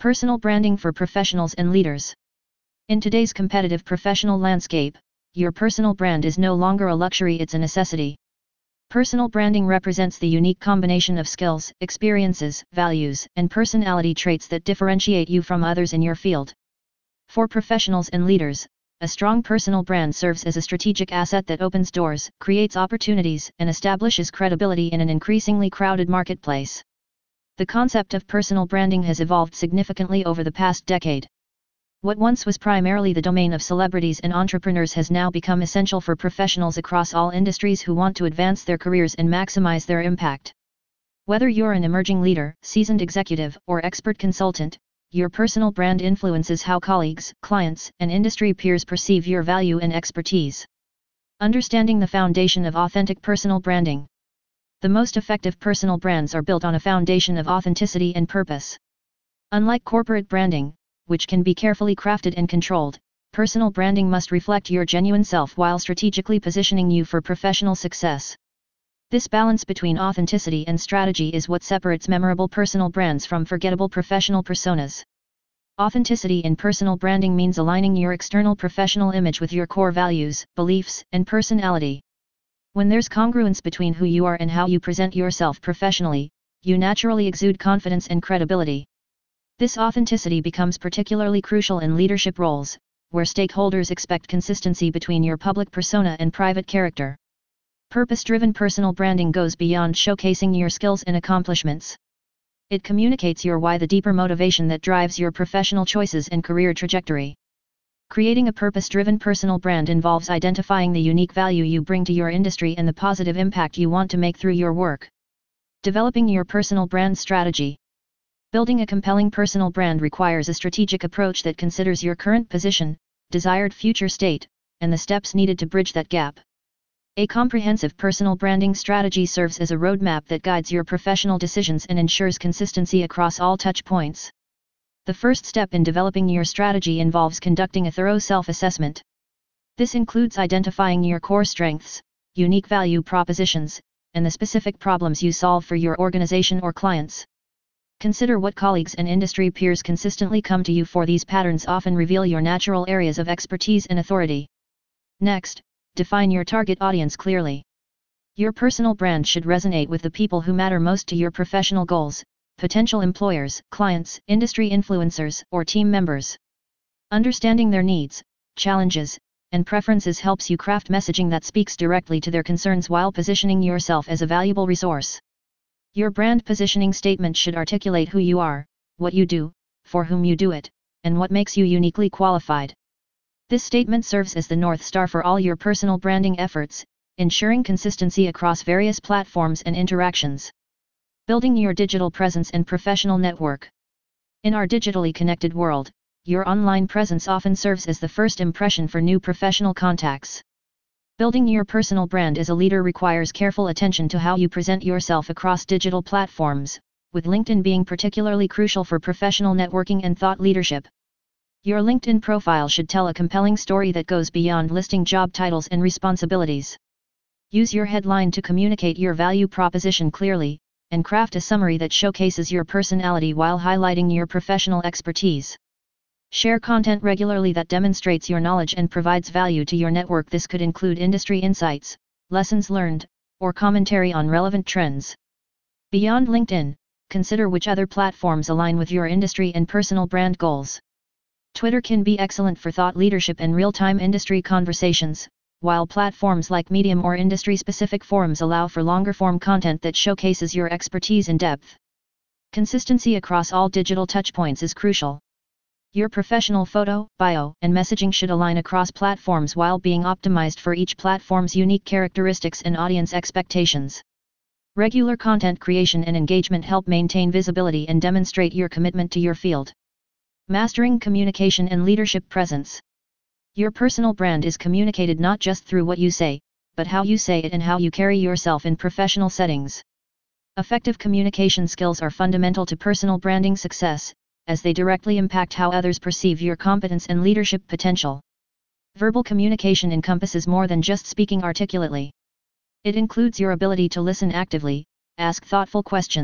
Personal branding for professionals and leaders. In today's competitive professional landscape, your personal brand is no longer a luxury, it's a necessity. Personal branding represents the unique combination of skills, experiences, values, and personality traits that differentiate you from others in your field. For professionals and leaders, a strong personal brand serves as a strategic asset that opens doors, creates opportunities, and establishes credibility in an increasingly crowded marketplace. The concept of personal branding has evolved significantly over the past decade. What once was primarily the domain of celebrities and entrepreneurs has now become essential for professionals across all industries who want to advance their careers and maximize their impact. Whether you're an emerging leader, seasoned executive, or expert consultant, your personal brand influences how colleagues, clients, and industry peers perceive your value and expertise. Understanding the foundation of authentic personal branding. The most effective personal brands are built on a foundation of authenticity and purpose. Unlike corporate branding, which can be carefully crafted and controlled, personal branding must reflect your genuine self while strategically positioning you for professional success. This balance between authenticity and strategy is what separates memorable personal brands from forgettable professional personas. Authenticity in personal branding means aligning your external professional image with your core values, beliefs, and personality. When there's congruence between who you are and how you present yourself professionally, you naturally exude confidence and credibility. This authenticity becomes particularly crucial in leadership roles, where stakeholders expect consistency between your public persona and private character. Purpose-driven personal branding goes beyond showcasing your skills and accomplishments. It communicates your why, the deeper motivation that drives your professional choices and career trajectory. Creating a purpose-driven personal brand involves identifying the unique value you bring to your industry and the positive impact you want to make through your work. Developing your personal brand strategy. Building a compelling personal brand requires a strategic approach that considers your current position, desired future state, and the steps needed to bridge that gap. A comprehensive personal branding strategy serves as a roadmap that guides your professional decisions and ensures consistency across all touch points. The first step in developing your strategy involves conducting a thorough self-assessment. This includes identifying your core strengths, unique value propositions, and the specific problems you solve for your organization or clients. Consider what colleagues and industry peers consistently come to you for. These patterns often reveal your natural areas of expertise and authority. Next, define your target audience clearly. Your personal brand should resonate with the people who matter most to your professional goals: potential employers, clients, industry influencers, or team members. Understanding their needs, challenges, and preferences helps you craft messaging that speaks directly to their concerns while positioning yourself as a valuable resource. Your brand positioning statement should articulate who you are, what you do, for whom you do it, and what makes you uniquely qualified. This statement serves as the North Star for all your personal branding efforts, ensuring consistency across various platforms and interactions. Building your digital presence and professional network. In our digitally connected world, your online presence often serves as the first impression for new professional contacts. Building your personal brand as a leader requires careful attention to how you present yourself across digital platforms, with LinkedIn being particularly crucial for professional networking and thought leadership. Your LinkedIn profile should tell a compelling story that goes beyond listing job titles and responsibilities. Use your headline to communicate your value proposition clearly, and craft a summary that showcases your personality while highlighting your professional expertise. Share content regularly that demonstrates your knowledge and provides value to your network. This could include industry insights, lessons learned, or commentary on relevant trends. Beyond LinkedIn, consider which other platforms align with your industry and personal brand goals. Twitter can be excellent for thought leadership and real-time industry conversations, while platforms like Medium or industry-specific forums allow for longer-form content that showcases your expertise in depth. Consistency across all digital touchpoints is crucial. Your professional photo, bio, and messaging should align across platforms while being optimized for each platform's unique characteristics and audience expectations. Regular content creation and engagement help maintain visibility and demonstrate your commitment to your field. Mastering communication and leadership presence. Your personal brand is communicated not just through what you say, but how you say it and how you carry yourself in professional settings. Effective communication skills are fundamental to personal branding success, as they directly impact how others perceive your competence and leadership potential. Verbal communication encompasses more than just speaking articulately. It includes your ability to listen actively, ask thoughtful questions,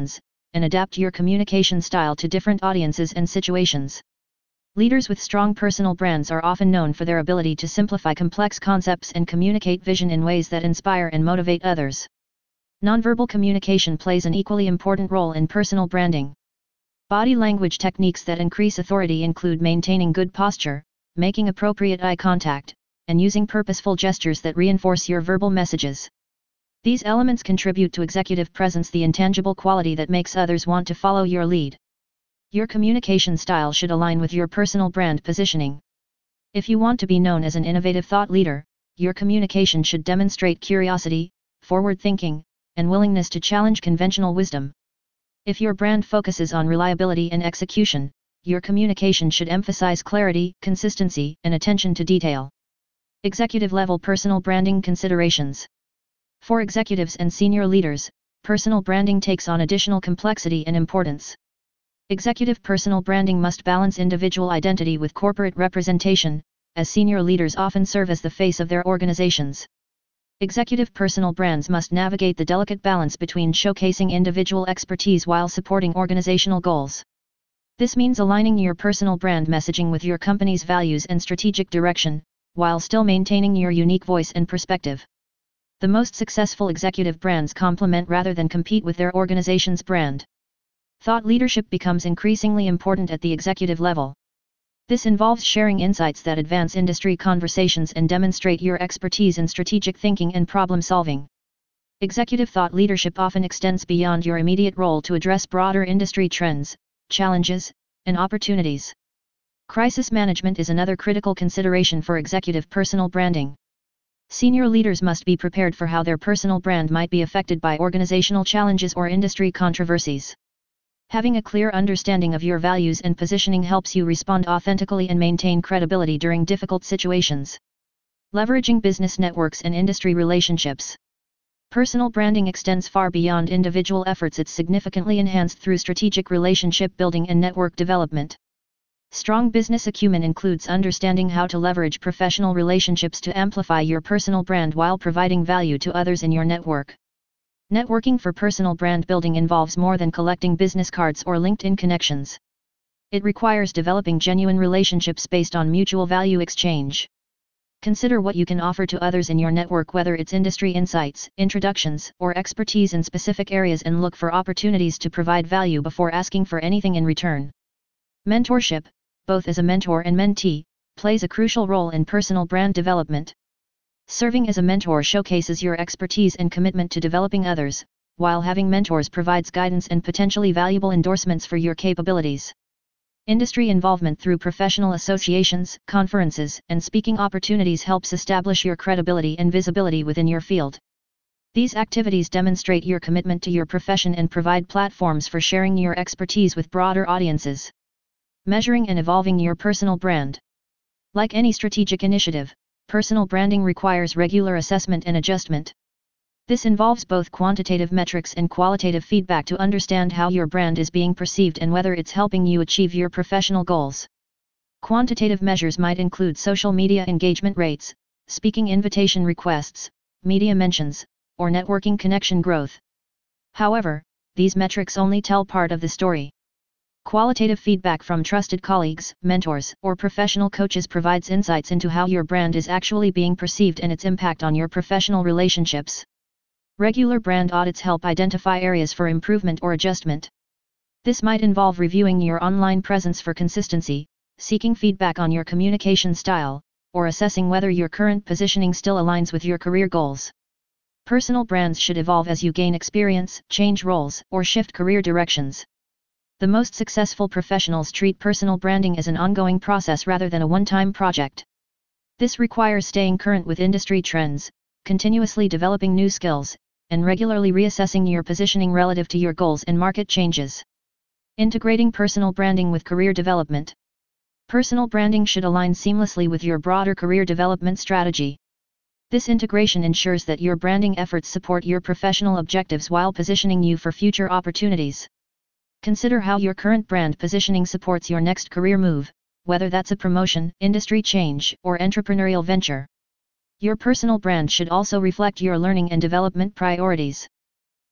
and adapt your communication style to different audiences and situations. Leaders with strong personal brands are often known for their ability to simplify complex concepts and communicate vision in ways that inspire and motivate others. Nonverbal communication plays an equally important role in personal branding. Body language techniques that increase authority include maintaining good posture, making appropriate eye contact, and using purposeful gestures that reinforce your verbal messages. These elements contribute to executive presence, the intangible quality that makes others want to follow your lead. Your communication style should align with your personal brand positioning. If you want to be known as an innovative thought leader, your communication should demonstrate curiosity, forward thinking, and willingness to challenge conventional wisdom. If your brand focuses on reliability and execution, your communication should emphasize clarity, consistency, and attention to detail. Executive-level personal branding considerations. For executives and senior leaders, personal branding takes on additional complexity and importance. Executive personal branding must balance individual identity with corporate representation, as senior leaders often serve as the face of their organizations. Executive personal brands must navigate the delicate balance between showcasing individual expertise while supporting organizational goals. This means aligning your personal brand messaging with your company's values and strategic direction, while still maintaining your unique voice and perspective. The most successful executive brands complement rather than compete with their organization's brand. Thought leadership becomes increasingly important at the executive level. This involves sharing insights that advance industry conversations and demonstrate your expertise in strategic thinking and problem solving. Executive thought leadership often extends beyond your immediate role to address broader industry trends, challenges, and opportunities. Crisis management is another critical consideration for executive personal branding. Senior leaders must be prepared for how their personal brand might be affected by organizational challenges or industry controversies. Having a clear understanding of your values and positioning helps you respond authentically and maintain credibility during difficult situations. Leveraging business networks and industry relationships. Personal branding extends far beyond individual efforts. It's significantly enhanced through strategic relationship building and network development. Strong business acumen includes understanding how to leverage professional relationships to amplify your personal brand while providing value to others in your network. Networking for personal brand building involves more than collecting business cards or LinkedIn connections. It requires developing genuine relationships based on mutual value exchange. Consider what you can offer to others in your network, whether it's industry insights, introductions, or expertise in specific areas, and look for opportunities to provide value before asking for anything in return. Mentorship, both as a mentor and mentee, plays a crucial role in personal brand development. Serving as a mentor showcases your expertise and commitment to developing others, while having mentors provides guidance and potentially valuable endorsements for your capabilities. Industry involvement through professional associations, conferences, and speaking opportunities helps establish your credibility and visibility within your field. These activities demonstrate your commitment to your profession and provide platforms for sharing your expertise with broader audiences. Measuring and evolving your personal brand. Like any strategic initiative, personal branding requires regular assessment and adjustment. This involves both quantitative metrics and qualitative feedback to understand how your brand is being perceived and whether it's helping you achieve your professional goals. Quantitative measures might include social media engagement rates, speaking invitation requests, media mentions, or networking connection growth. However, these metrics only tell part of the story. Qualitative feedback from trusted colleagues, mentors, or professional coaches provides insights into how your brand is actually being perceived and its impact on your professional relationships. Regular brand audits help identify areas for improvement or adjustment. This might involve reviewing your online presence for consistency, seeking feedback on your communication style, or assessing whether your current positioning still aligns with your career goals. Personal brands should evolve as you gain experience, change roles, or shift career directions. The most successful professionals treat personal branding as an ongoing process rather than a one-time project. This requires staying current with industry trends, continuously developing new skills, and regularly reassessing your positioning relative to your goals and market changes. Integrating personal branding with career development. Personal branding should align seamlessly with your broader career development strategy. This integration ensures that your branding efforts support your professional objectives while positioning you for future opportunities. Consider how your current brand positioning supports your next career move, whether that's a promotion, industry change, or entrepreneurial venture. Your personal brand should also reflect your learning and development priorities.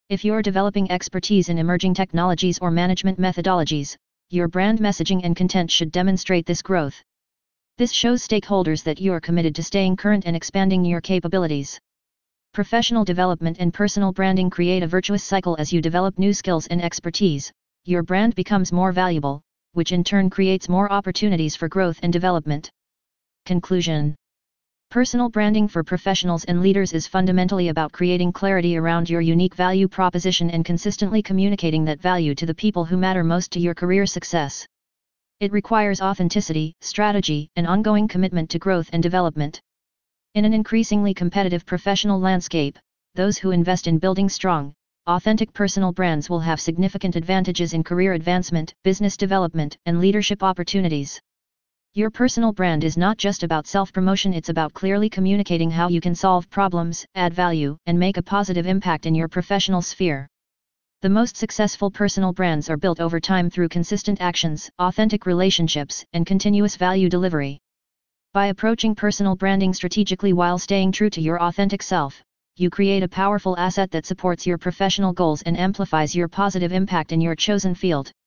If you're developing expertise in emerging technologies or management methodologies, your brand messaging and content should demonstrate this growth. This shows stakeholders that you're committed to staying current and expanding your capabilities. Professional development and personal branding create a virtuous cycle. As you develop new skills and expertise, your brand becomes more valuable, which in turn creates more opportunities for growth and development. Conclusion. Personal branding for professionals and leaders is fundamentally about creating clarity around your unique value proposition and consistently communicating that value to the people who matter most to your career success. It requires authenticity, strategy, and ongoing commitment to growth and development. In an increasingly competitive professional landscape, those who invest in building strong, authentic personal brands will have significant advantages in career advancement, business development, and leadership opportunities. Your personal brand is not just about self-promotion, it's about clearly communicating how you can solve problems, add value, and make a positive impact in your professional sphere. The most successful personal brands are built over time through consistent actions, authentic relationships, and continuous value delivery. By approaching personal branding strategically while staying true to your authentic self, you create a powerful asset that supports your professional goals and amplifies your positive impact in your chosen field.